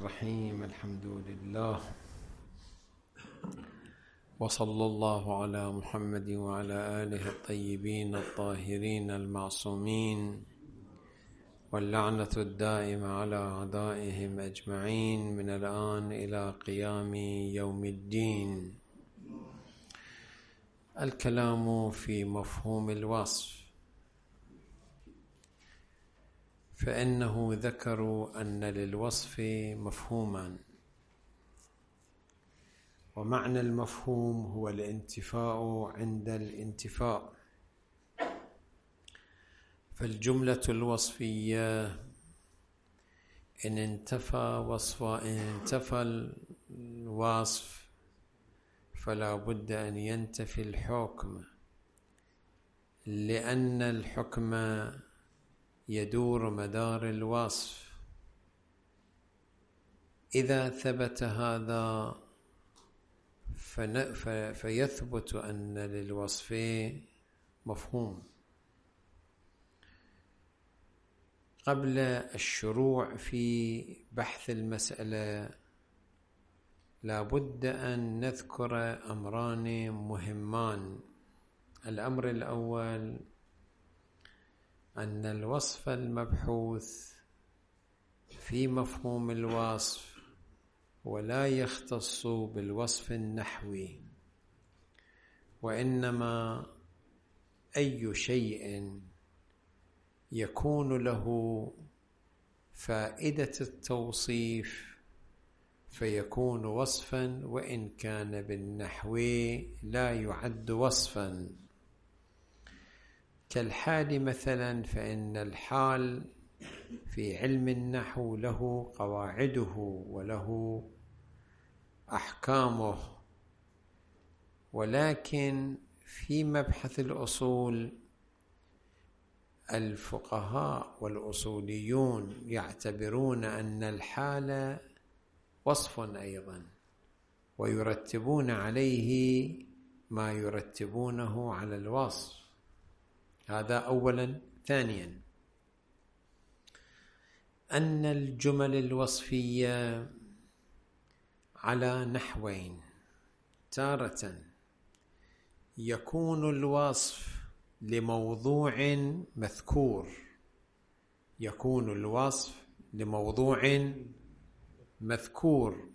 الرحيم. الحمد لله، وصلى الله على محمد وعلى آله الطيبين الطاهرين المعصومين، واللعنة الدائمة على أعدائهم أجمعين من الآن إلى قيام يوم الدين. الكلام في مفهوم الوصف، فإنه ذكروا أن للوصف مفهوما، ومعنى المفهوم هو الانتفاء عند الانتفاء. فالجملة الوصفية إن انتفى الوصف فلا بد أن ينتفي الحكم، لأن الحكم يدور مدار الوصف. إذا ثبت هذا فيثبت أن للوصف مفهوم. قبل الشروع في بحث المسألة لا بد أن نذكر أمران مهمان. الأمر الأول أن الوصف المبحوث في مفهوم الوصف ولا يختص بالوصف النحوي، وإنما أي شيء يكون له فائدة التوصيف فيكون وصفا، وإن كان بالنحو لا يعد وصفا. كالحال مثلا، فإن الحال في علم النحو له قواعده وله أحكامه، ولكن في مبحث الأصول الفقهاء والأصوليون يعتبرون أن الحال وصف أيضا، ويرتبون عليه ما يرتبونه على الوصف. هذا أولا. ثانيا، أن الجمل الوصفية على نحوين: تارة يكون الوصف لموضوع مذكور، يكون الوصف لموضوع مذكور،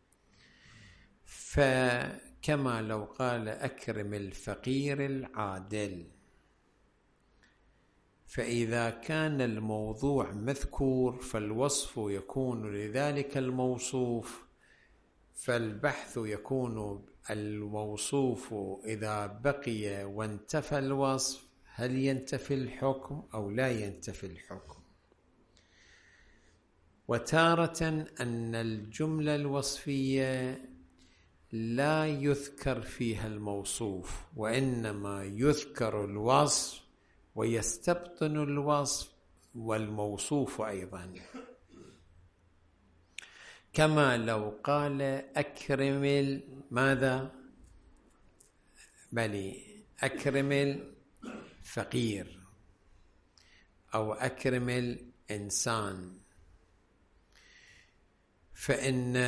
فكما لو قال أكرم الفقير العادل، فإذا كان الموضوع مذكور فالوصف يكون لذلك الموصوف، فالبحث يكون الموصوف إذا بقي وانتفى الوصف هل ينتفي الحكم أو لا ينتفي الحكم. وتارة أن الجملة الوصفية لا يذكر فيها الموصوف، وإنما يذكر الوصف ويستبطن الوصف والموصوف أيضا، كما لو قال أكرم ماذا؟ أكرم الفقير أو أكرم الإنسان، فإن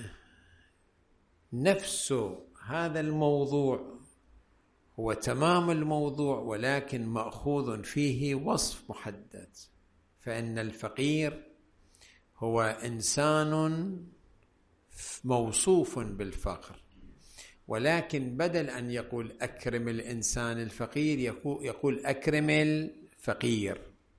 نفس هذا الموضوع هو تمام الموضوع، ولكن مأخوذ فيه وصف محدد. فإن الفقير هو إنسان موصوف بالفقر، ولكن بدل أن يقول أكرم الإنسان الفقير يقول أكرم الفقير.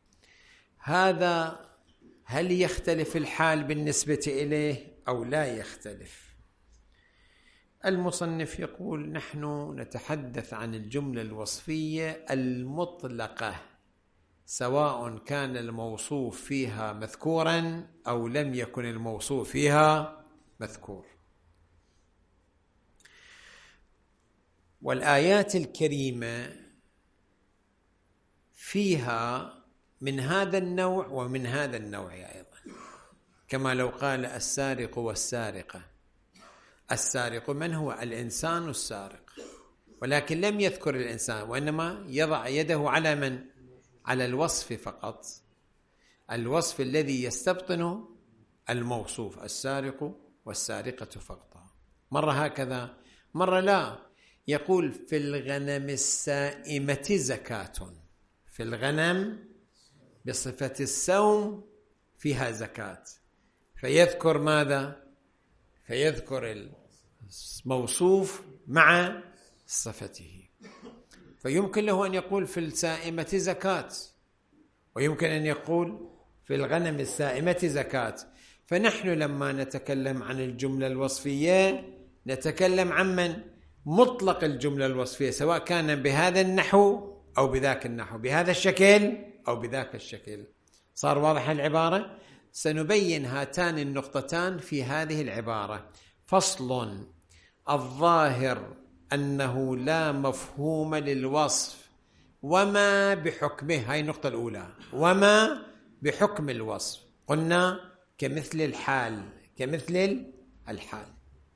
هذا هل يختلف الحال بالنسبة إليه أو لا يختلف؟ المصنف يقول: نحن نتحدث عن الجملة الوصفية المطلقة، سواء كان الموصوف فيها مذكورا أو لم يكن الموصوف فيها مذكور. والآيات الكريمة فيها من هذا النوع ومن هذا النوع أيضا، كما لو قال السارق والسارقة. السارق من هو؟ الإنسان السارق، ولكن لم يذكر الإنسان، وإنما يضع يده على من؟ على الوصف فقط، الوصف الذي يستبطن الموصوف السارق والسارقة فقط. مرة هكذا، مرة لا، يقول في الغنم السائمة زكاة، في الغنم بصفة السوم فيها زكاة، فيذكر ماذا؟ فيذكر الموصوف مع صفته. فيمكن له أن يقول في السائمة زكاة، ويمكن أن يقول في الغنم السائمة زكاة. فنحن لما نتكلم عن الجملة الوصفية نتكلم عن من؟ مطلق الجملة الوصفية، سواء كان بهذا النحو أو بذاك النحو، بهذا الشكل أو بذاك الشكل. صار واضح العبارة؟ سنبين هاتان النقطتان في هذه العبارة. فصل: الظاهر أنه لا مفهوم للوصف وما بحكمه. هاي النقطة الأولى، وما بحكم الوصف. قلنا كمثل الحال، كمثل الحال.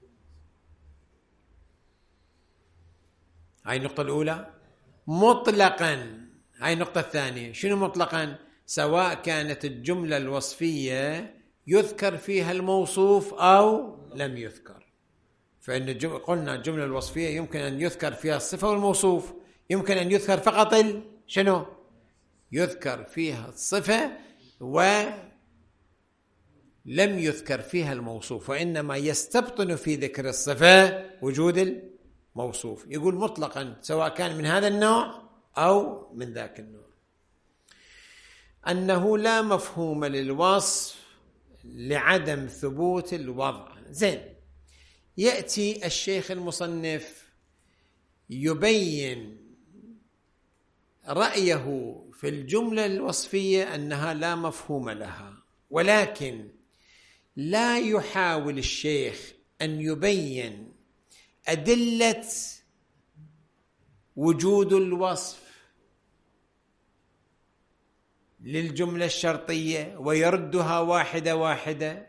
هاي النقطة الأولى. مطلقا، هاي النقطة الثانية. شنو مطلقا؟ سواء كانت الجملة الوصفية يذكر فيها الموصوف أو لم يذكر. فإن قلنا الجملة الوصفية يمكن أن يذكر فيها الصفة والموصوف، يمكن أن يذكر فقط شنو؟ يذكر فيها الصفة ولم يذكر فيها الموصوف، وإنما يستبطن في ذكر الصفة وجود الموصوف. يقول مطلقا سواء كان من هذا النوع أو من ذاك النوع. أنه لا مفهوم للوصف لعدم ثبوت الوضع. زين، يأتي الشيخ المصنف يبين رأيه في الجملة الوصفية أنها لا مفهوم لها، ولكن لا يحاول الشيخ أن يبين أدلة وجود الوصف للجملة الشرطية ويردها واحدة واحدة،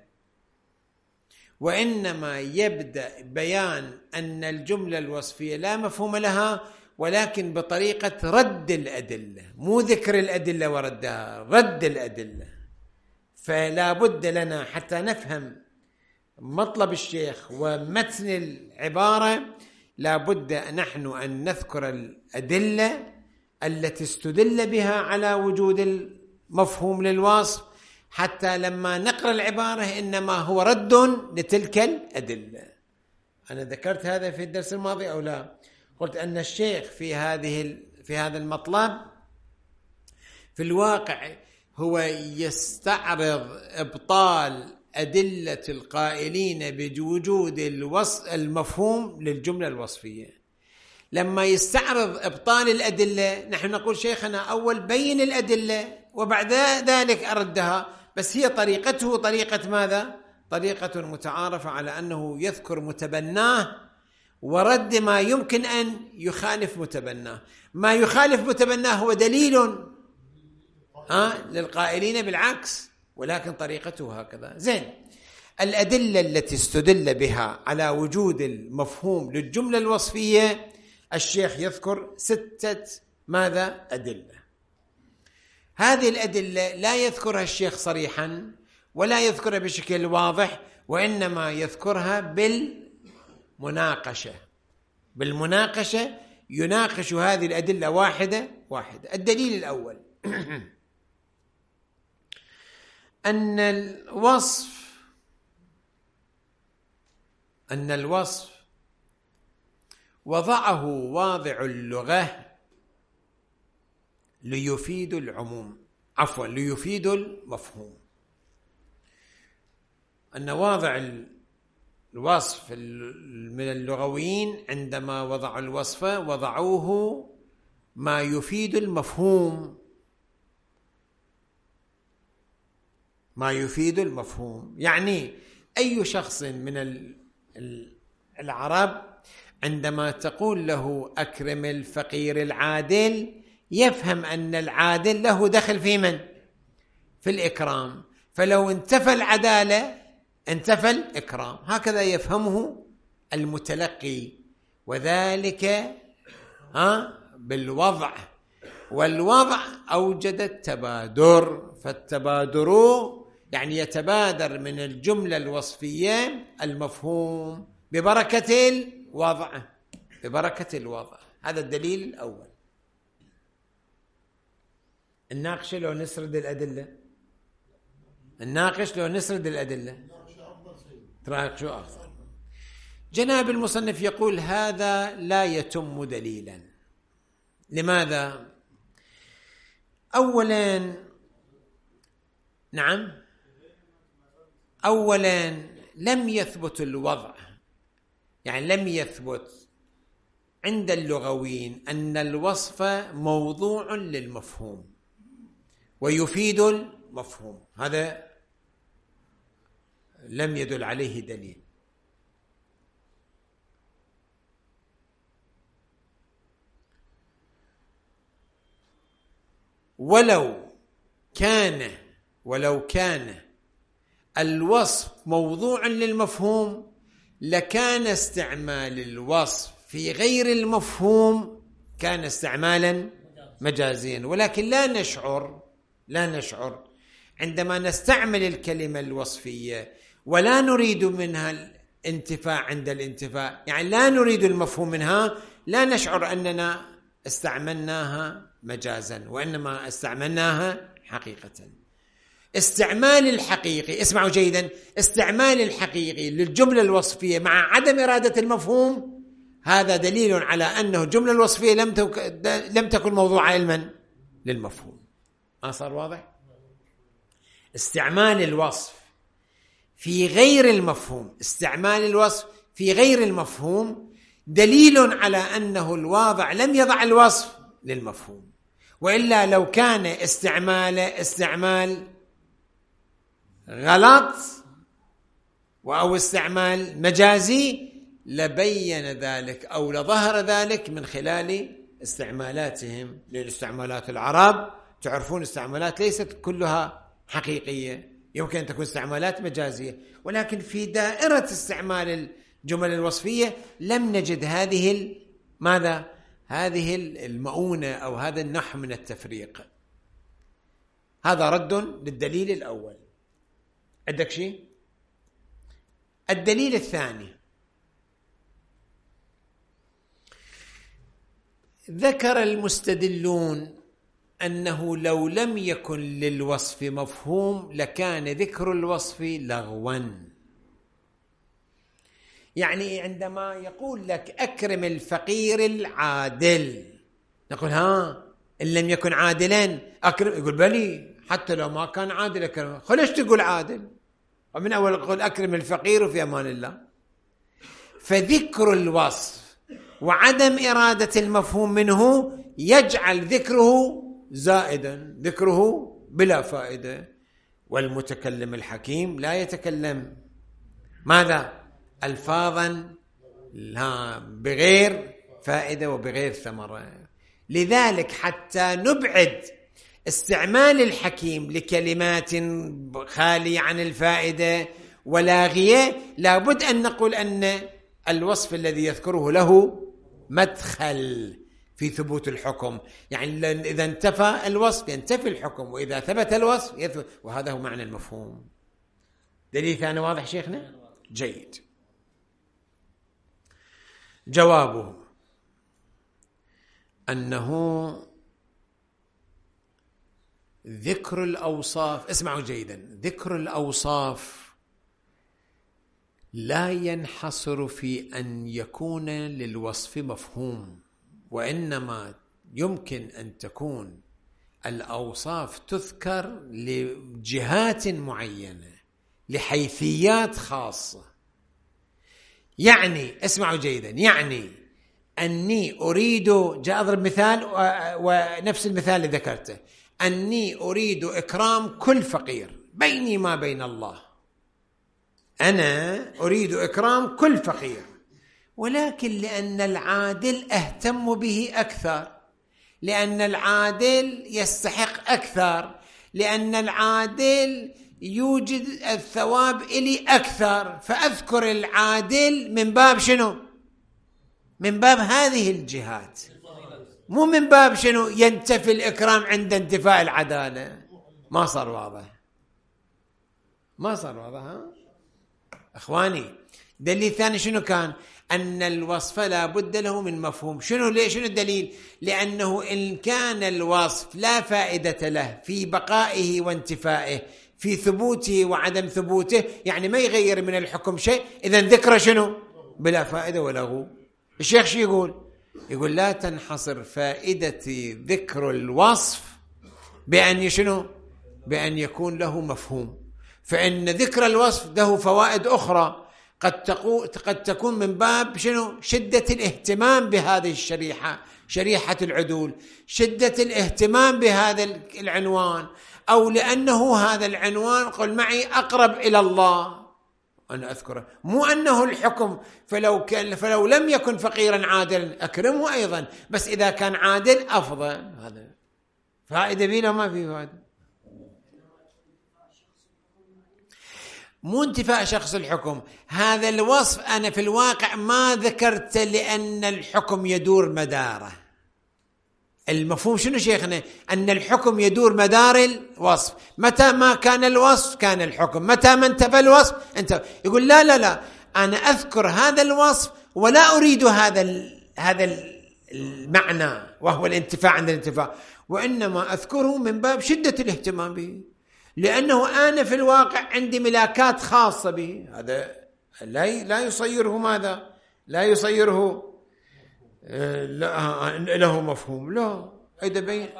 وإنما يبدأ بيان أن الجملة الوصفية لا مفهوم لها، ولكن بطريقة رد الأدلة، مو ذكر الأدلة وردها، رد الأدلة. فلا بد لنا حتى نفهم مطلب الشيخ ومتن العبارة، لا بد نحن أن نذكر الأدلة التي استدل بها على وجود المفهوم للوصف، حتى لما نقرأ العبارة إنما هو رد لتلك الأدلة. أنا ذكرت هذا في الدرس الماضي أو لا؟ قلت أن الشيخ في هذا المطلب في الواقع هو يستعرض إبطال أدلة القائلين بوجود المفهوم للجملة الوصفية. لما يستعرض إبطال الأدلة نحن نقول شيخنا أول بين الأدلة وبعد ذلك أردها، بس هي طريقته طريقة ماذا؟ طريقة متعارفة على أنه يذكر متبناه ورد ما يمكن أن يخالف متبناه. ما يخالف متبناه هو دليل للقائلين بالعكس، ولكن طريقته هكذا. زين، الأدلة التي استدل بها على وجود المفهوم للجملة الوصفية الشيخ يذكر 6 ماذا؟ أدلة. هذه الأدلة لا يذكرها الشيخ صريحا ولا يذكرها بشكل واضح، وإنما يذكرها بالمناقشة يناقش هذه الأدلة واحدة واحدة. الدليل الأول أن الوصف وضعه واضع اللغة ليفيد العموم، ليفيد المفهوم. أن واضع الوصف من اللغويين عندما وضعوا الوصف وضعوه ما يفيد المفهوم، ما يفيد المفهوم. يعني أي شخص من العرب عندما تقول له أكرم الفقير العادل يفهم أن العادل له دخل في من؟ في الإكرام. فلو انتفى العدالة انتفى الإكرام، هكذا يفهمه المتلقي، وذلك بالوضع. والوضع أوجد التبادر، فالتبادر يعني يتبادر من الجملة الوصفية المفهوم ببركة الوضع، ببركة الوضع. هذا الدليل الأول. الناقش لو نسرد الأدلة، الناقش لو نسرد الأدلة تراك شو أفضل. جناب المصنف يقول هذا لا يتم دليلا. لماذا؟ أولا، نعم، أولا لم يثبت الوضع، يعني لم يثبت عند اللغويين أن الوصف موضوع للمفهوم ويفيد المفهوم، هذا لم يدل عليه دليل. ولو كان الوصف موضوع للمفهوم لكان استعمال الوصف في غير المفهوم كان استعمالا مجازيا، ولكن لا نشعر عندما نستعمل الكلمة الوصفية ولا نريد منها الانتفاع عند الانتفاع، يعني لا نريد المفهوم منها، لا نشعر أننا استعملناها مجازا وإنما استعملناها حقيقة. استعمال الحقيقي، اسمعوا جيدا، استعمال الحقيقي للجملة الوصفية مع عدم إرادة المفهوم، هذا دليل على أنه الجملة الوصفية لم تكن موضوع علما للمفهوم. ما صار واضح؟ استعمال الوصف في غير المفهوم، استعمال الوصف في غير المفهوم دليل على أنه الواضع لم يضع الوصف للمفهوم، وإلا لو كان استعمال غلط أو استعمال مجازي لبين ذلك أو لظهر ذلك من خلال استعمالاتهم للاستعمالات. العرب تعرفون استعمالات ليست كلها حقيقية، يمكن أن تكون استعمالات مجازية، ولكن في دائرة استعمال الجمل الوصفية لم نجد هذه المؤونة أو هذا النحو من التفريق. هذا رد للدليل الأول. عندك شيء؟ الدليل الثاني، ذكر المستدلون أنه لو لم يكن للوصف مفهوم لكان ذكر الوصف لغوا. يعني عندما يقول لك أكرم الفقير العادل، نقول إن لم يكن عادلا أكرم، يقول بلي حتى لو ما كان عادل أكرم، خلش تقول عادل، ومن أول يقول أكرم الفقير في أمان الله. فذكر الوصف وعدم إرادة المفهوم منه يجعل ذكره زائدا، ذكره بلا فائدة. والمتكلم الحكيم لا يتكلم ماذا؟ ألفاظا بغير فائدة وبغير ثمرة. لذلك حتى نبعد استعمال الحكيم لكلمات خالية عن الفائدة ولاغية، لابد أن نقول أن الوصف الذي يذكره له مدخل في ثبوت الحكم، يعني إذا انتفى الوصف ينتفي الحكم، وإذا ثبت الوصف يثبت، وهذا هو معنى المفهوم. دليل ثاني واضح شيخنا؟ جيد. جوابه أنه ذكر الأوصاف، اسمعوا جيدا، ذكر الأوصاف لا ينحصر في أن يكون للوصف مفهوم، وإنما يمكن أن تكون الأوصاف تذكر لجهات معينة لحيثيات خاصة. يعني اسمعوا جيدا، يعني أني أريد، جاء أضرب مثال ونفس المثال اللي ذكرته، أني أريد إكرام كل فقير بيني ما بين الله، أنا أريد إكرام كل فقير، ولكن لأن العادل أهتم به أكثر، لأن العادل يستحق أكثر، لأن العادل يوجد الثواب إلي أكثر، فأذكر العادل من باب شنو؟ من باب هذه الجهات، مو من باب شنو ينتفي الإكرام عند انتفاء العدالة. ما صار واضح؟ ما صار واضح؟ ها اخواني، دليل ثاني شنو كان؟ ان الوصف لا بد له من مفهوم. شنو الدليل؟ لانه ان كان الوصف لا فائده له في بقائه وانتفائه، في ثبوته وعدم ثبوته، يعني ما يغير من الحكم شيء، اذا ذكره شنو؟ بلا فائده ولا غو. الشيخ شو يقول لا تنحصر فائده ذكر الوصف بان شنو؟ بان يكون له مفهوم، فإن ذكر الوصف له فوائد أخرى قد تكون من باب شنو؟ شدة الاهتمام بهذه الشريحة، شريحة العدول، شدة الاهتمام بهذا العنوان، أو لأنه هذا العنوان قل معي أقرب إلى الله أنا أذكره، مو أنه الحكم، فلو لم يكن فقيرا عادلا أكرمه أيضا، بس إذا كان عادل أفضل. هذا فائدة بينا ما في فائدة. مو انتفاء شخص الحكم، هذا الوصف أنا في الواقع ما ذكرت لأن الحكم يدور مداره. المفهوم شنو شيخنا؟ أن الحكم يدور مدار الوصف، متى ما كان الوصف كان الحكم، متى ما انتفى الوصف انتفى. يقول لا أنا أذكر هذا الوصف ولا أريد هذا المعنى وهو الانتفاع عند الانتفاع، وإنما أذكره من باب شدة الاهتمام به، لأنه أنا في الواقع عندي ملاكات خاصة به. هذا لا يصيره ماذا؟ لا يصيره له مفهوم. لا هذا بين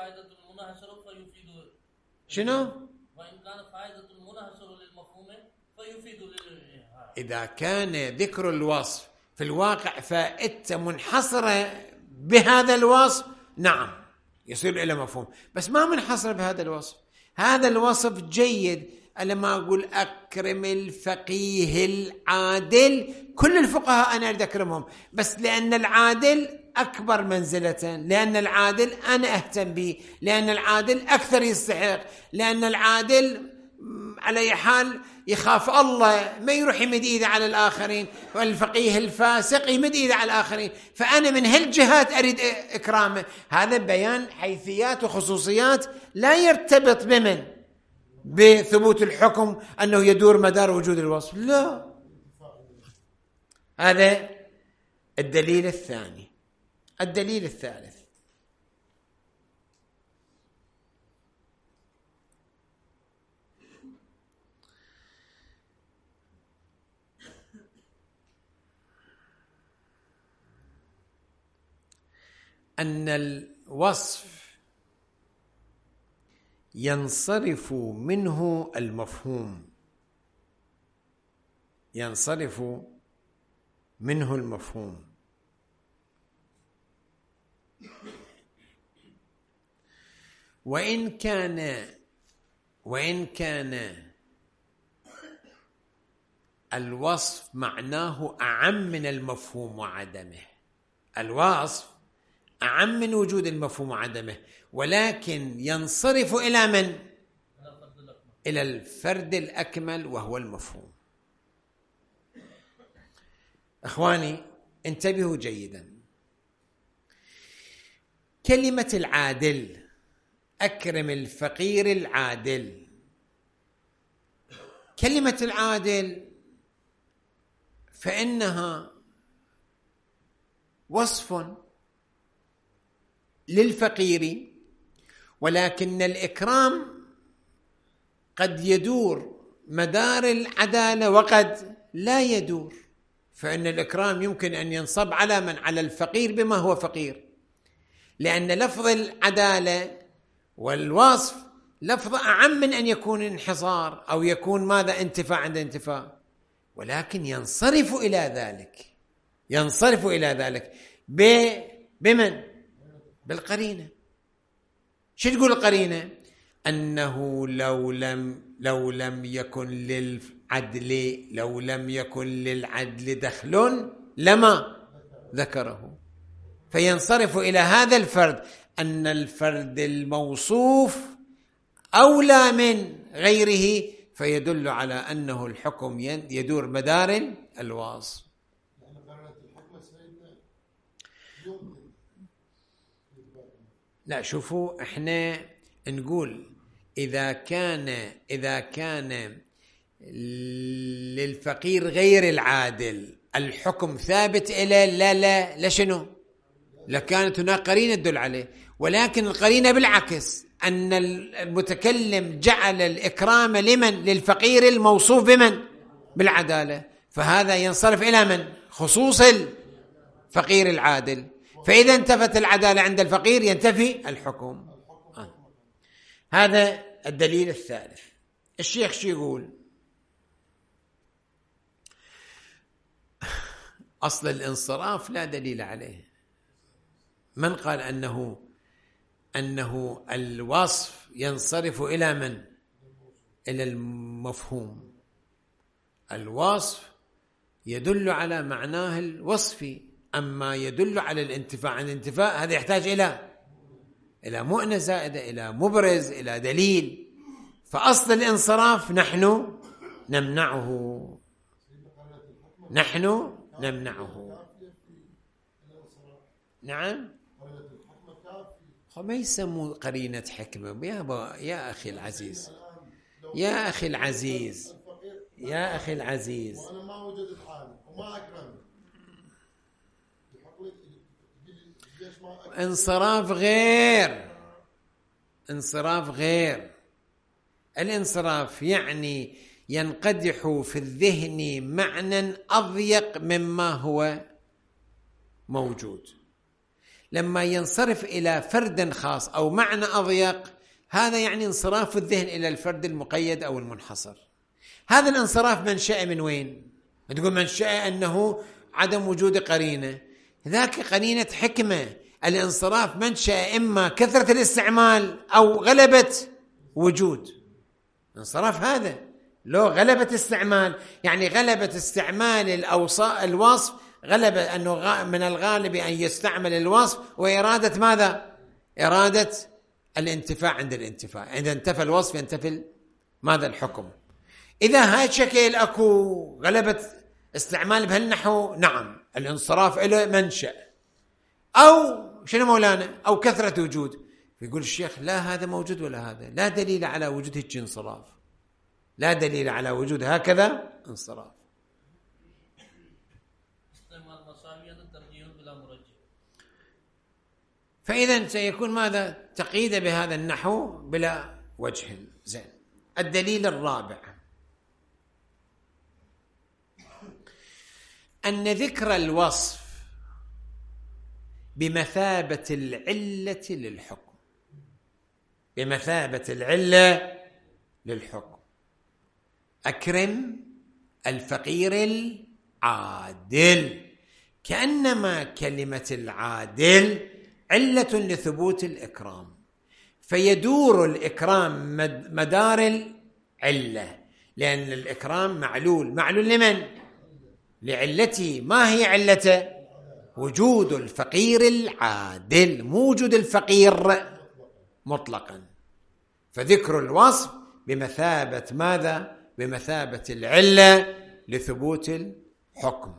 شنو؟ وإن كان فائدة المنحصر للمفهوم فيفيد إذا كان ذكر الوصف في الواقع فائدة منحصرة بهذا الوصف، نعم يصير إلى مفهوم، بس ما منحصرة بهذا الوصف. هذا الوصف جيد، أنا ما أقول أكرم الفقيه العادل، كل الفقهاء أنا أريد أكرمهم، بس لأن العادل أكبر منزلة، لأن العادل أنا أهتم به، لأن العادل أكثر يستحق، لأن العادل على أي حال يخاف الله، ما يروح يمد إيده على الآخرين، والفقيه الفاسق يمد إيده على الآخرين، فأنا من هالجهات أريد إكرامه. هذا بيان حيثيات وخصوصيات لا يرتبط بثبوت الحكم أنه يدور مدار وجود الوصف، لا. هذا الدليل الثاني. الدليل الثالث، أن الوصف ينصرف منه المفهوم، ينصرف منه المفهوم، وإن كان الوصف معناه أعم من المفهوم وعدمه. الوصف أعم من وجود المفهوم وعدمه، ولكن ينصرف إلى من؟ إلى الفرد الأكمل وهو المفهوم. أخواني انتبهوا جيدا، كلمة العادل، أكرم الفقير العادل، كلمة العادل فإنها وصف للفقير، ولكن الإكرام قد يدور مدار العدالة وقد لا يدور، فإن الإكرام يمكن أن ينصب على من؟ على الفقير بما هو فقير، لأن لفظ العدالة والوصف لفظ أعم من أن يكون انحصار أو يكون ماذا؟ انتفاع عند انتفاع، ولكن ينصرف إلى ذلك، ينصرف إلى ذلك بمن؟ بالقرينة. شو تقول القرينة؟ أنه لو لم يكن للعدل دخل لما ذكره، فينصرف إلى هذا الفرد أن الفرد الموصوف أولى من غيره، فيدل على أنه الحكم يدور مدار الوصف. لا شوفوا، احنا نقول إذا كان للفقير غير العادل الحكم ثابت إلى لا شنو؟ لكانت هناك قرينة تدل عليه، ولكن القرينة بالعكس، أن المتكلم جعل الإكرام لمن؟ للفقير الموصوف بمن؟ بالعدالة، فهذا ينصرف إلى من؟ خصوص الفقير العادل، فإذا انتفت العدالة عند الفقير ينتفي الحكم. هذا الدليل الثالث. الشيخ شو يقول؟ أصل الانصراف لا دليل عليه. من قال أنه الوصف ينصرف إلى من؟ إلى المفهوم. الوصف يدل على معناه الوصفي، أما يدل على الانتفاع عن الانتفاء هذا يحتاج إلى مؤنة زائدة، إلى مبرز، إلى دليل. فأصل الانصراف نحن نمنعه. نعم، ما يسموا قرينة حكمة يا أخي العزيز، يا أخي العزيز وأنا ما وجد الحال وما أكرمني. انصراف غير. الانصراف يعني ينقدح في الذهن معنى أضيق مما هو موجود. لما ينصرف إلى فرد خاص أو معنى أضيق، هذا يعني انصراف الذهن إلى الفرد المقيد أو المنحصر. هذا الانصراف منشأ من وين؟ تقول منشأ أنه عدم وجود قرينة، ذاك قرينة حكمة. الانصراف منشأ إما كثرة الاستعمال أو غلبة وجود. انصراف هذا لو غلبة استعمال، يعني غلبة استعمال الوصف، غلبة أنه من الغالب أن يستعمل الوصف وإرادة ماذا؟ إرادة الانتفاع عند الانتفاع. إذا انتفى الوصف ينتفي ماذا؟ الحكم. إذا هاي شكل أكو غلبة استعمال بهالنحو، نعم الانصراف له منشأ. أو شنو مولانا؟ أو كثرة وجود. يقول الشيخ لا هذا موجود ولا هذا، لا دليل على وجود هيك انصراف، لا دليل على وجود هكذا انصراف. فإذا سيكون ماذا؟ تقييد بهذا النحو بلا وجه. زين. الدليل الرابع أن ذكر الوصف بمثابة العلة للحكم، بمثابة العلة للحكم. أكرم الفقير العادل، كأنما كلمة العادل علة لثبوت الإكرام، فيدور الإكرام مدار العلة، لأن الإكرام معلول لمن؟ لعلته. ما هي علته؟ وجود الفقير العادل، مو وجود الفقير مطلقا. فذكر الوصف بمثابة ماذا؟ بمثابة العلة لثبوت الحكم.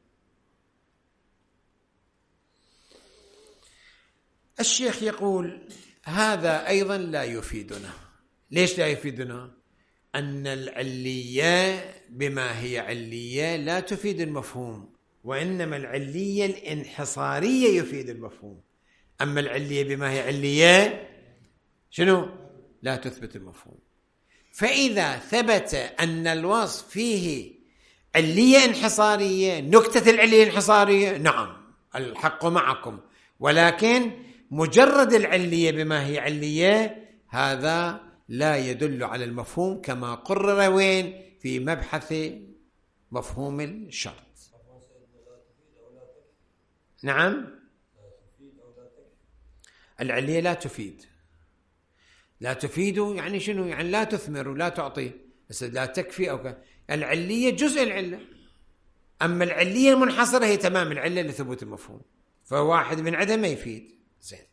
الشيخ يقول هذا أيضا لا يفيدنا. ليش لا يفيدنا؟ أن العلية بما هي علية لا تفيد المفهوم، وإنما العلية الانحصارية يفيد المفهوم. أما العلية بما هي علية شنو؟ لا تثبت المفهوم. فإذا ثبت أن الوصف فيه علية انحصارية، نكتة العلية الانحصارية، نعم الحق معكم، ولكن مجرد العلية بما هي علية هذا لا يدل على المفهوم، كما قرر وين؟ في مبحث مفهوم الشرط. نعم، العلية لا تفيد. لا تفيد يعني شنو؟ يعني لا تثمر ولا تعطي، بس لا تكفي أو العلية جزء العلة. أما العلية المنحصرة هي تمام العلة لثبوت المفهوم، فواحد من عدم ما يفيد. زين.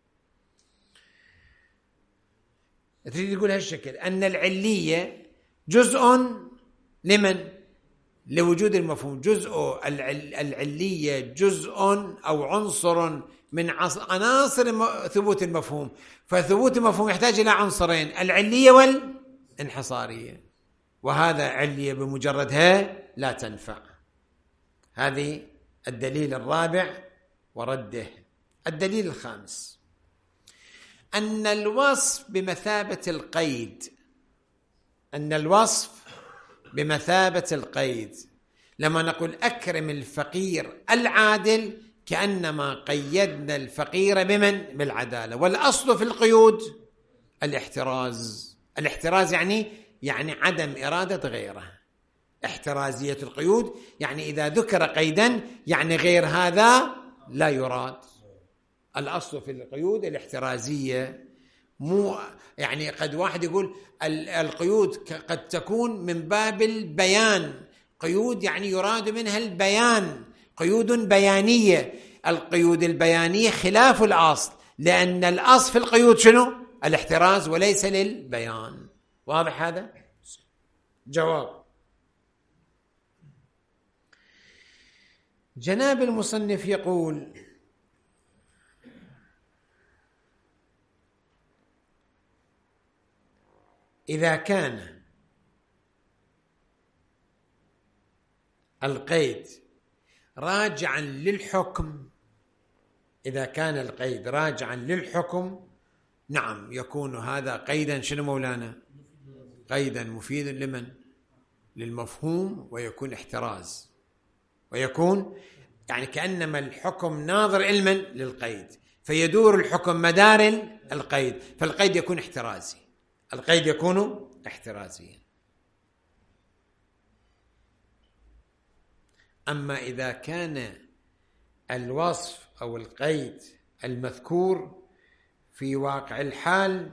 تريد تقول هالشكل أن العلية جزء لمن؟ لوجود المفهوم. جزء العلية جزء أو عنصر من عناصر ثبوت المفهوم، فثبوت المفهوم يحتاج إلى عنصرين: العلية والانحصارية. وهذا علية بمجردها لا تنفع. هذه الدليل الرابع ورده. الدليل الخامس أن الوصف بمثابة القيد. أن الوصف بمثابة القيد. لما نقول أكرم الفقير العادل كأنما قيدنا الفقير بمن؟ بالعدالة. والأصل في القيود الاحتراز. الاحتراز يعني عدم إرادة غيره. احترازية القيود يعني إذا ذكر قيدا يعني غير هذا لا يراد. الأصل في القيود الاحترازية. مو يعني قد واحد يقول القيود قد تكون من باب البيان. قيود يعني يراد منها البيان، قيود بيانية. القيود البيانية خلاف الأصل، لأن الأصل في القيود شنو؟ الاحتراز وليس للبيان. واضح هذا؟ جواب. جناب المصنف يقول: إذا كان القيد راجعا للحكم، إذا كان القيد راجعا للحكم، نعم يكون هذا قيدا شنو مولانا؟ قيدا مفيدا لمن؟ للمفهوم، ويكون احتراز، ويكون يعني كأنما الحكم ناظر علما للقيد، فيدور الحكم مدار القيد، فالقيد يكون احترازي. القيد يكون احترازيا. أما إذا كان الوصف أو القيد المذكور في واقع الحال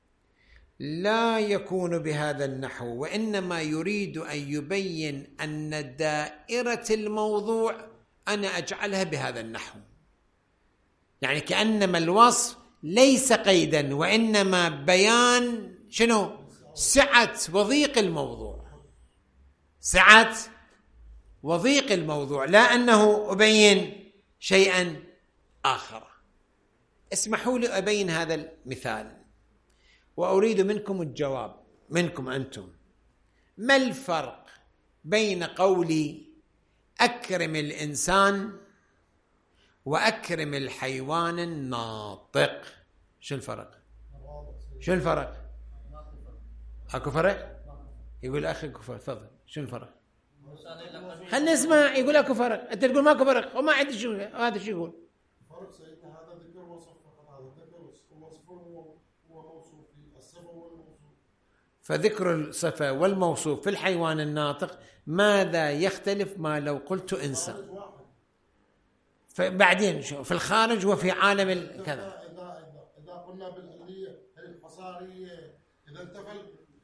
لا يكون بهذا النحو، وإنما يريد أن يبين أن دائرة الموضوع أنا أجعلها بهذا النحو، يعني كأنما الوصف ليس قيدا وإنما بيان شنو؟ سعة وضيق الموضوع. سعة وضيق الموضوع، لا أنه أبين شيئا آخر. اسمحوا لي أبين هذا المثال وأريد منكم الجواب، منكم أنتم. ما الفرق بين قولي أكرم الإنسان وأكرم الحيوان الناطق؟ شو الفرق؟ شو الفرق؟ أكو فرق؟ يقول أخي أكو فرق. تفضل. شو الفرق؟ خلنا نسمع. يقول أكو فرق، أنت تقول ماكو فرق وما عندي شو هذا. شو يقول؟ فرق سيدنا، هذا ذكر وصف فقط، هذا ذكر وصف وموصوف، الصفة والموصوف. فذكر الصفة والموصوف في الحيوان الناطق ماذا يختلف ما لو قلت إنسان؟ فبعدين شو في الخارج وفي عالم كذا. إذا قلنا بالآلية الحصارية، إذا انتفى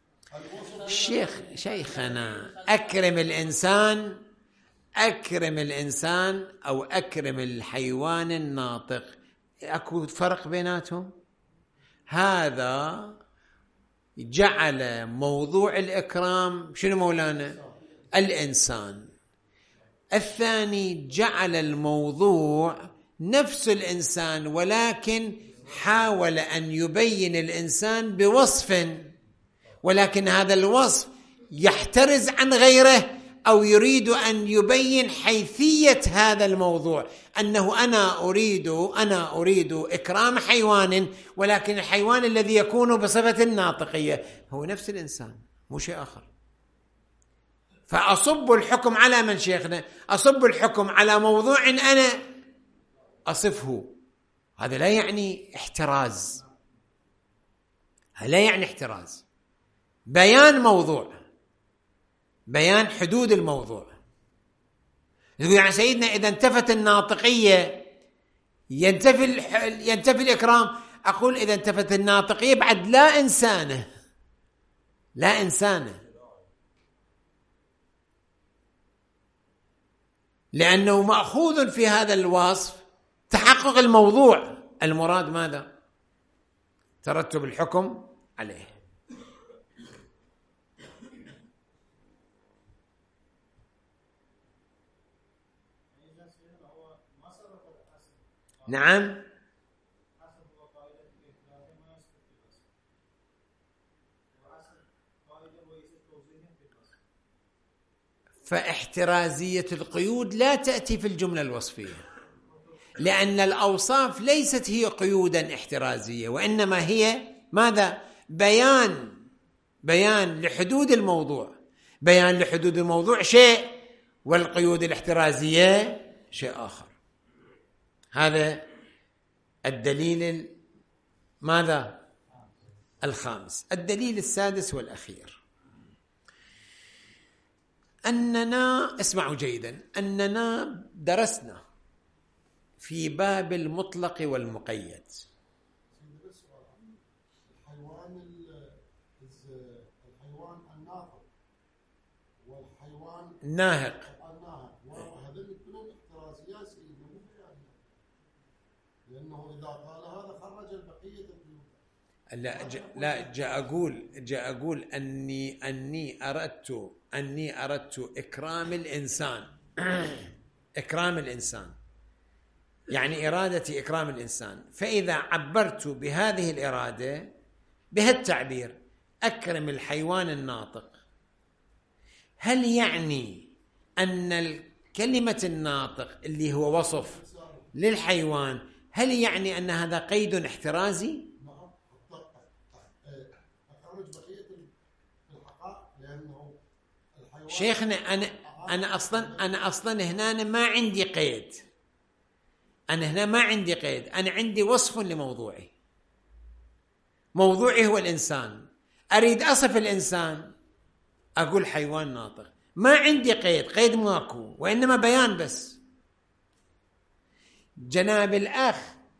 الوصف. شيخنا أكرم الإنسان، أكرم الإنسان أو أكرم الحيوان الناطق، أكو فرق بيناتهم؟ هذا جعل موضوع الإكرام شنو مولانا؟ الإنسان. الثاني جعل الموضوع نفس الإنسان، ولكن حاول أن يبين الإنسان بوصف، ولكن هذا الوصف يحترز عن غيره، أو يريد أن يبين حيثية هذا الموضوع، أنه أنا أريد إكرام حيوان، ولكن الحيوان الذي يكون بصفة الناطقية هو نفس الإنسان، مو شيء آخر. فأصب الحكم على من شيخنا؟ أصب الحكم على موضوع أنا أصفه. هذا لا يعني احتراز، هذا لا يعني احتراز. بيان موضوع، بيان حدود الموضوع. يقول يعني سيدنا إذا انتفت الناطقية ينتفي الإكرام. أقول إذا انتفت الناطقية بعد لا إنسانه، لا إنسانه، لأنه مأخوذ في هذا الوصف تحقق الموضوع. المراد ماذا؟ ترتب الحكم عليه. نعم. فاحترازية القيود لا تأتي في الجملة الوصفية، لأن الأوصاف ليست هي قيودا احترازية، وإنما هي ماذا؟ بيان لحدود الموضوع. بيان لحدود الموضوع شيء، والقيود الاحترازية شيء آخر. هذا الدليل ماذا؟ الخامس. الدليل السادس والأخير، أننا اسمعوا جيدا، أننا درسنا في باب المطلق والمقيد الحيوان الناطق والحيوان الناهق، وهذول كلهم احترازيات سيدنا، مو بيانية، لأنه إذا قال هذا خرج البقية القيود. لا جاء أقول أني أردت إكرام الإنسان إكرام الإنسان، يعني إرادتي إكرام الإنسان. فإذا عبرت بهذه الإرادة بهالتعبير أكرم الحيوان الناطق، هل يعني أن كلمة الناطق اللي هو وصف للحيوان، هل يعني أن هذا قيد احترازي؟ شيخنا أنا أصلا هنا ما عندي قيد، أنا عندي وصف لموضوعي. موضوعي هو الإنسان، أريد أصف الإنسان أقول حيوان ناطق، ما عندي قيد ماكو، وإنما بيان بس. جناب الأخ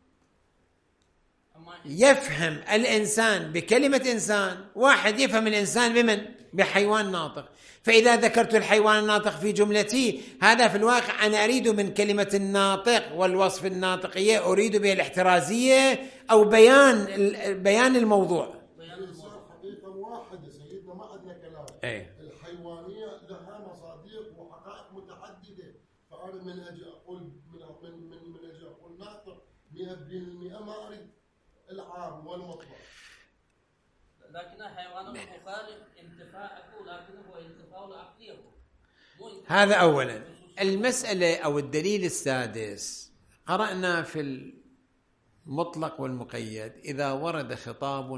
يفهم الإنسان بكلمة إنسان، واحد يفهم الإنسان بمن؟ بحيوان ناطق. فإذا ذكرت الحيوان الناطق في جملتي، هذا في الواقع أنا أريد من كلمة الناطق والوصف الناطقية أريد بها الاحترازية أو بيان الموضوع. حقيقة واحدة سيدنا، ما عندنا كلام. الحيوانية لها مصادق وحقائق متعددة، فأنا من أجي أقول ناطق 100% ما أريد العام والمطلق، لكن حيوان مخالف انتفاعه، لكنه هو انتفاع عقليه. هذا أولا. المسألة أو الدليل السادس، قرأنا في المطلق والمقيد إذا ورد خطاب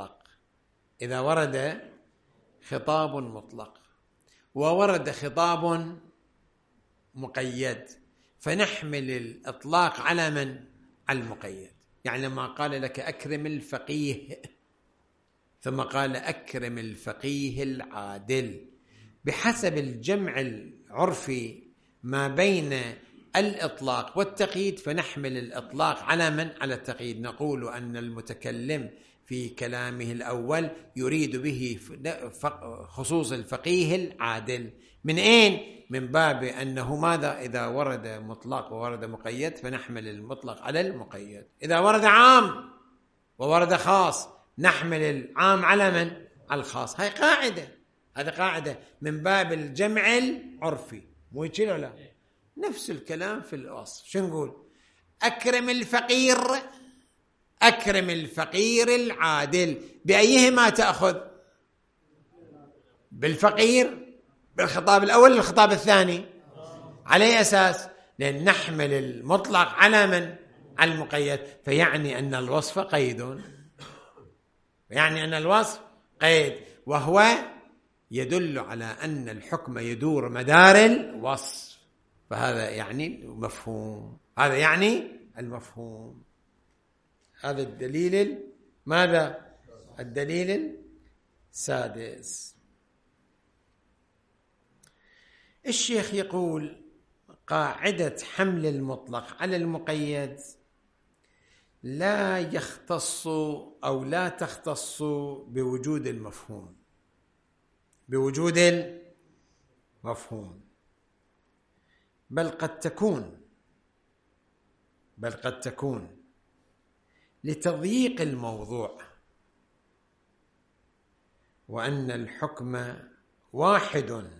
مطلق وورد خطاب مقيد، فنحمل الإطلاق على من؟ على المقيد. يعني لما قال لك أكرم الفقيه ثم قال أكرم الفقيه العادل، بحسب الجمع العرفي ما بين الإطلاق والتقييد، فنحمل الإطلاق على من؟ على التقييد. نقول أن المتكلم في كلامه الأول يريد به خصوص الفقيه العادل. من أين؟ من باب أنه ماذا؟ إذا ورد مطلق وورد مقيد فنحمل المطلق على المقيد. إذا ورد عام وورد خاص نحمل العام على من؟ على الخاص. هذه قاعدة من باب الجمع العرفي، مو هيك ولا؟ نفس الكلام في الوصف. شو نقول؟ أكرم الفقير العادل، بأيهما تأخذ؟ بالفقير، بالخطاب الأول الخطاب الثاني، على أي أساس؟ لأن نحمل المطلق على من؟ على المقيد. فيعني أن الوصف قيد، وهو يدل على أن الحكم يدور مدار الوصف. فهذا يعني المفهوم. هذا الدليل ماذا؟ الدليل السادس. الشيخ يقول قاعدة حمل المطلق على المقيد لا يختص أو لا تختص بوجود المفهوم، بل قد تكون لتضييق الموضوع، وأن الحكم واحد،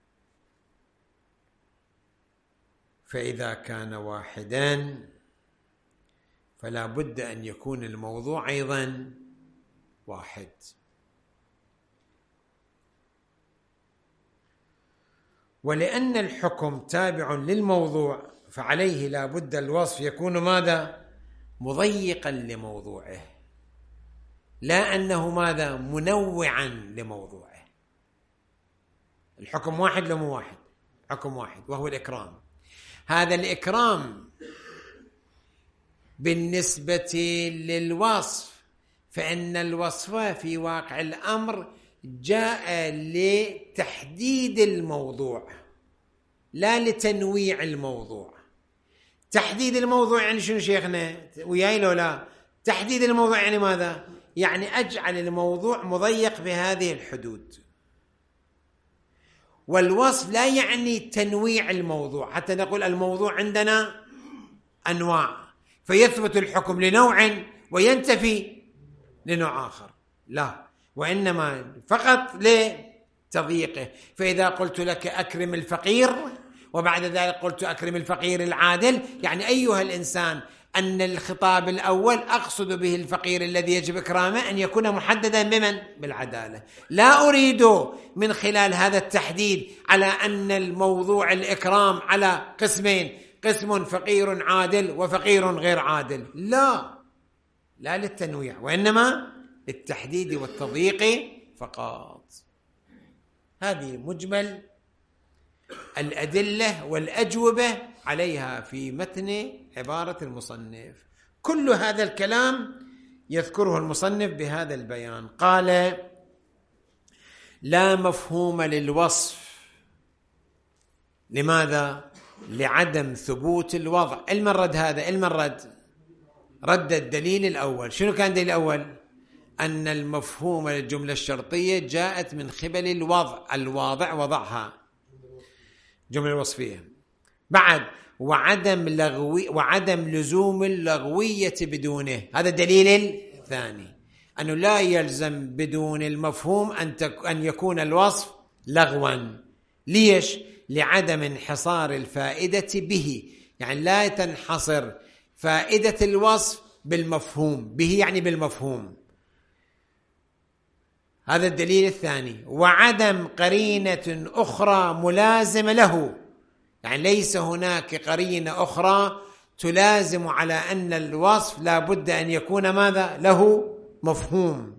فإذا كان واحدا فلا بد أن يكون الموضوع أيضا واحد. ولأن الحكم تابع للموضوع فعليه لا بد الوصف يكون ماذا؟ مضيقا لموضوعه، لا أنه ماذا؟ منوعا لموضوعه. الحكم واحد لو مو واحد؟ حكم واحد وهو الإكرام. هذا الإكرام بالنسبة للوصف فإن الوصف في واقع الأمر جاء لتحديد الموضوع لا لتنويع الموضوع. تحديد الموضوع يعني شنو شيخنا؟ وياي لو لا؟ تحديد الموضوع يعني ماذا؟ يعني أجعل الموضوع مضيق بهذه الحدود. والوصف لا يعني تنويع الموضوع، حتى نقول الموضوع عندنا أنواع فيثبت الحكم لنوع وينتفي لنوع آخر، لا، وإنما فقط لتضييقه. فإذا قلت لك أكرم الفقير وبعد ذلك قلت أكرم الفقير العادل، يعني أيها الإنسان أن الخطاب الأول أقصد به الفقير الذي يجب إكرامه أن يكون محددا بمن؟ بالعدالة. لا أريد من خلال هذا التحديد على أن الموضوع الإكرام على قسمين، قسم فقير عادل وفقير غير عادل، لا للتنويع وإنما للتحديد والتضييق فقط. هذه مجمل الأدلة والأجوبة عليها في متن عبارة المصنف. كل هذا الكلام يذكره المصنف بهذا البيان. قال: لا مفهوم للوصف. لماذا؟ لعدم ثبوت الوضع. المرد هذا المرد رد الدليل الأول. شنو كان الدليل الأول؟ أن المفهوم للجملة الشرطية جاءت من قبل الوضع، الواضع وضعها، جملة وصفية. بعد وعدم لزوم اللغوية بدونه. هذا الدليل الثاني، أنه لا يلزم بدون المفهوم أن يكون الوصف لغوا. ليش؟ لعدم انحصار الفائدة به، يعني لا تنحصر فائدة الوصف بالمفهوم، به يعني بالمفهوم. هذا الدليل الثاني. وعدم قرينة أخرى ملازمة له، يعني ليس هناك قرينة أخرى تلازم على أن الوصف لا بد أن يكون ماذا؟ له مفهوم.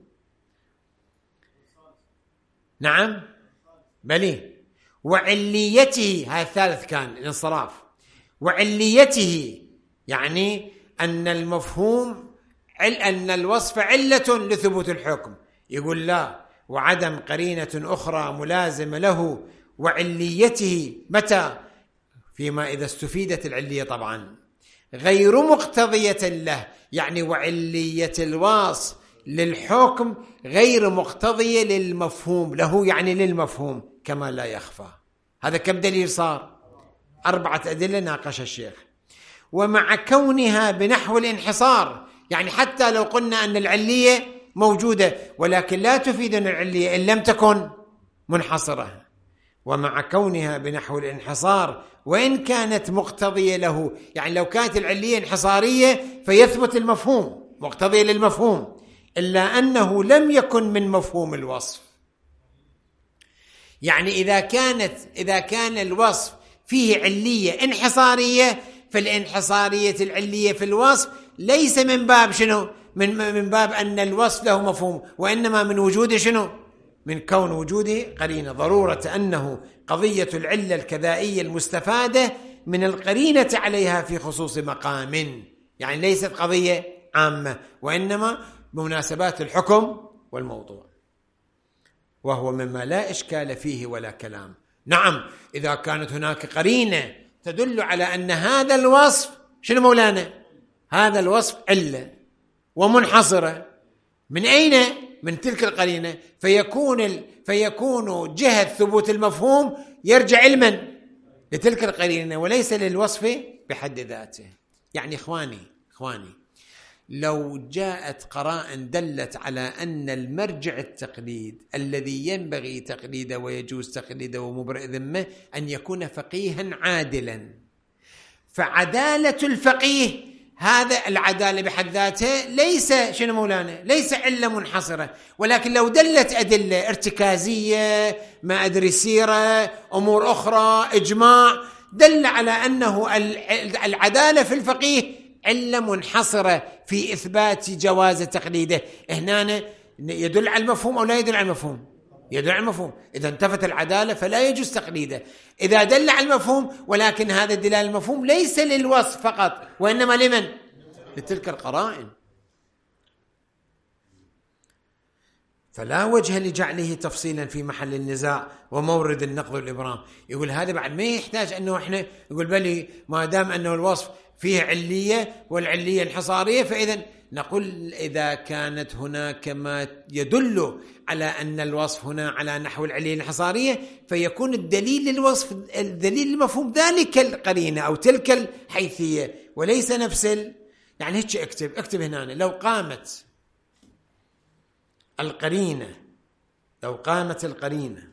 نعم بلي. وعليته، هذا الثالث كان الانصراف. وعليته يعني أن المفهوم أن الوصف علة لثبوت الحكم. يقول لا، وعدم قرينة أخرى ملازمة له وعليته متى؟ فيما إذا استفيدت العلية طبعا غير مقتضية له، يعني وعلية الوصف للحكم غير مقتضية للمفهوم له، يعني للمفهوم كما لا يخفى. هذا كم دليل صار؟ 4 أدلة ناقش الشيخ. ومع كونها بنحو الانحصار، يعني حتى لو قلنا أن العلية موجودة ولكن لا تفيدنا العلية إن لم تكن منحصرة. ومع كونها بنحو الانحصار وإن كانت مقتضية له، يعني لو كانت العلية انحصارية فيثبت المفهوم مقتضية للمفهوم، إلا أنه لم يكن من مفهوم الوصف. يعني إذا كان الوصف فيه علية انحصارية، فالانحصارية العلية في الوصف ليس من باب شنو؟ من باب أن الوصف له مفهوم، وإنما من وجود شنو؟ من كون وجوده قرينة. ضرورة أنه قضية العلة الكذائية المستفادة من القرينة عليها في خصوص مقام، يعني ليست قضية عامة وإنما بمناسبات الحكم والموضوع، وهو مما لا إشكال فيه ولا كلام. نعم، إذا كانت هناك قرينة تدل على أن هذا الوصف شنو مولانا؟ هذا الوصف علة ومنحصرة، من أين؟ من تلك القرينة، فيكون جهة ثبوت المفهوم يرجع علما لتلك القرينة وليس للوصف بحد ذاته. يعني إخواني لو جاءت قرائن دلت على أن المرجع التقليد الذي ينبغي تقليده ويجوز تقليده ومبرئ ذمه أن يكون فقيها عادلا، فعدالة الفقيه هذا العدالة بحد ذاتها ليس شنو مولانا، ليس علة منحصرة، ولكن لو دلت أدلة ارتكازية، ما أدري سيرة، أمور أخرى، إجماع، دل على أنه العدالة في الفقيه علة منحصرة في إثبات جواز تقليده. هنا يدل على المفهوم أو لا يدل على المفهوم؟ يدل على المفهوم. إذا انتفت العدالة فلا يجوز تقليده. إذا دل على المفهوم، ولكن هذا الدلالة المفهوم ليس للوصف فقط، وإنما لمن؟ لتلك القرائن. فلا وجه لجعله تفصيلا في محل النزاع ومورد النقض والإبرام. يقول هذا بعد ما يحتاج أنه إحنا يقول بلي ما دام أنه الوصف فيه علية والعلية انحصارية، فإذا نقول إذا كانت هناك ما يدل على أن الوصف هنا على نحو العلية الانحصارية، فيكون الدليل للوصف الدليل المفهوم ذلك القرينة أو تلك الحيثية، وليس نفس يعني هيك اكتب هنا لو قامت القرينة، لو قامت القرينة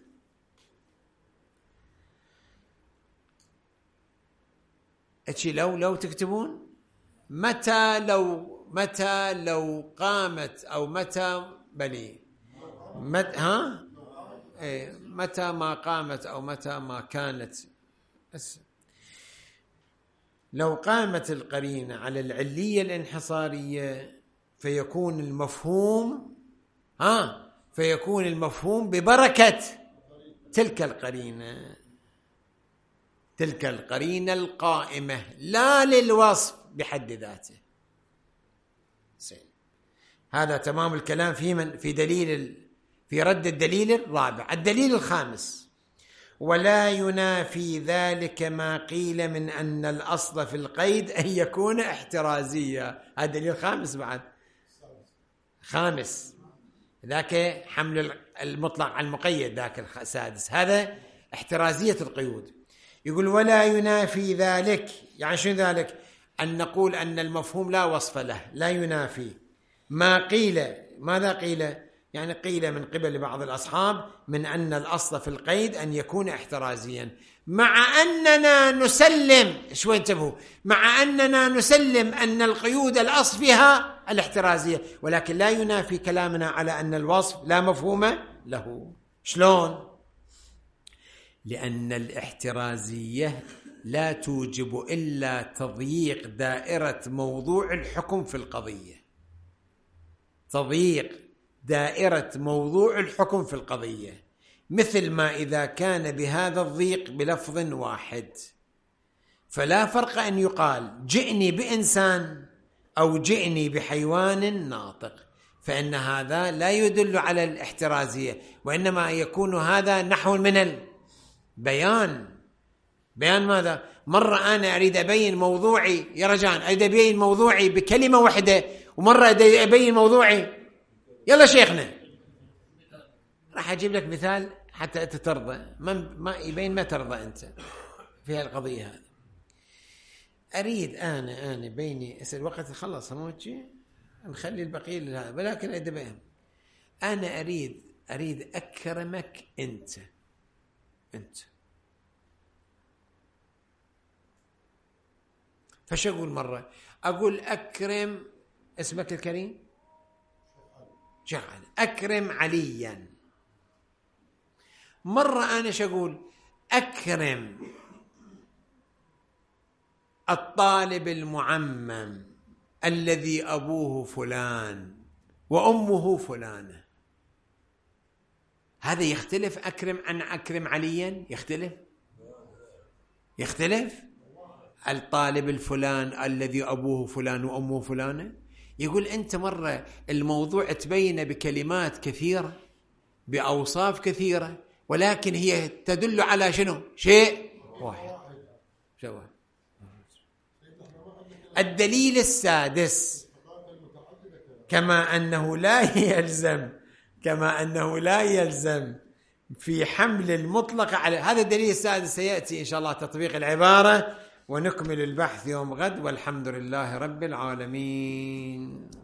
اتشي لو تكتبون متى لو قامت أو متى بلي متى ما قامت أو متى ما كانت. لو قامت القرينة على العلية الانحصارية فيكون المفهوم ببركة تلك القرينة القائمة، لا للوصف بحد ذاته. هذا تمام الكلام في رد الدليل الرابع. الدليل الخامس: ولا ينافي ذلك ما قيل من أن الأصل في القيد أن يكون احترازيا. هذا الدليل الخامس، بعد خامس، ذاك حمل المطلق على المقيد، ذاك السادس، هذا احترازية القيود. يقول ولا ينافي ذلك، يعني شنو ذلك؟ أن نقول أن المفهوم لا وصف له، لا ينافي ما قيل. ماذا قيل؟ يعني قيل من قبل بعض الأصحاب من أن الأصل في القيد أن يكون احترازيا، مع أننا نسلم، شوي انتبهوا، مع أننا نسلم أن القيود الأصل فيها الاحترازية، ولكن لا ينافي كلامنا على أن الوصف لا مفهوم له. شلون؟ لأن الاحترازية لا توجب إلا تضييق دائرة موضوع الحكم في القضية، تضييق دائرة موضوع الحكم في القضية، مثل ما إذا كان بهذا الضيق بلفظ واحد، فلا فرق أن يقال جئني بإنسان أو جئني بحيوان ناطق، فإن هذا لا يدل على الاحترازية، وإنما يكون هذا نحو من البيان. بيان ماذا؟ مرة أنا أريد أبين موضوعي يا رجال، أريد أبين موضوعي بكلمة واحدة، ومرة أبين موضوعي يلا شيخنا راح أجيب لك مثال حتى أنت ترضى، ما يبين ما ترضى أنت في هالقضية هذه. أريد أنا بيني الوقت خلص هموتشي، نخلي البقية لهذا، ولكن أريد بيان. أنا أريد أكرمك أنت فش أقول؟ مرة أقول أكرم اسمك الكريم جعل أكرم عليا. مرة أنا شقول أكرم الطالب المعمم الذي أبوه فلان وأمه فلانة. هذا يختلف أكرم عن أكرم عليا؟ يختلف الطالب الفلان الذي أبوه فلان وأمه فلانة. يقول أنت مرة الموضوع تبين بكلمات كثيرة بأوصاف كثيرة، ولكن هي تدل على شنو؟ شيء واحد. الدليل السادس: كما أنه لا يلزم في حمل المطلق على هذا الدليل السادس. سيأتي إن شاء الله تطبيق العبارة ونكمل البحث يوم غد، والحمد لله رب العالمين.